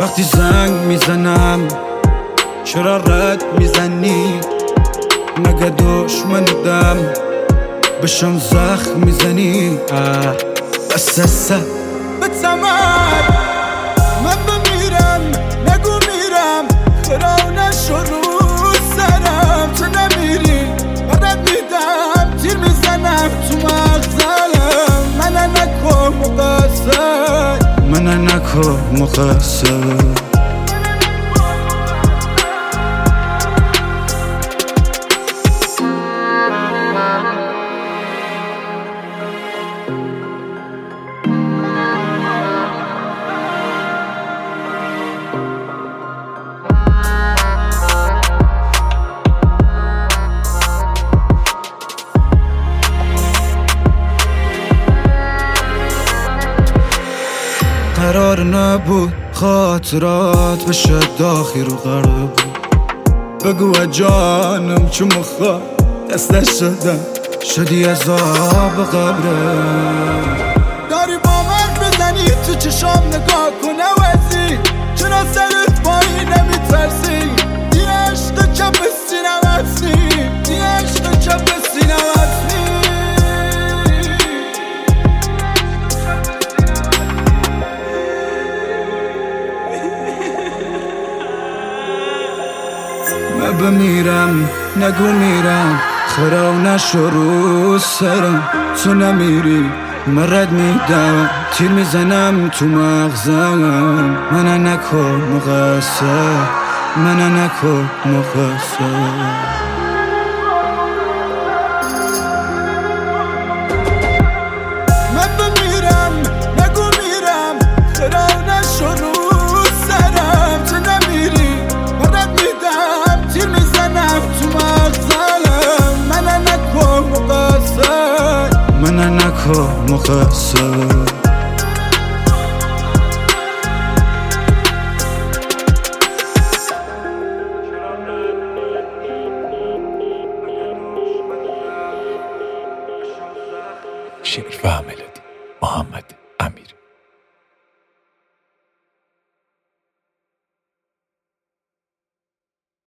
وقتی زنگ میزنم چرا رد میزنی؟ مگه دشمنیدم بشم زخم میزنی؟ بس به تمام من بمیرم نگو میرم خراب نشو رو سرم. تو نمیری برد میدم تیر میزنم تو مغزم. من نکن مقصر من نکن مقصر. قرار نبود خاطرات بشه داخل رو قرار بود. بگو جانم چون مخواه دستش شدم شدی عذاب قبره. داری با من بزنی تو چشام نگاه کن عوضی. چرا سرت پایی نمیترسی؟ دی عشق چپ سینم هستی. دی عشق چپ سینم هستی. من بمیرم نگو میرم خراب نشو رو سرم. تو نمیری من رد میدم تیر میزنم تو مغزم. من نکن مقصر من نکن مقصر. من نکن مقصر. شعر و ملودی محمد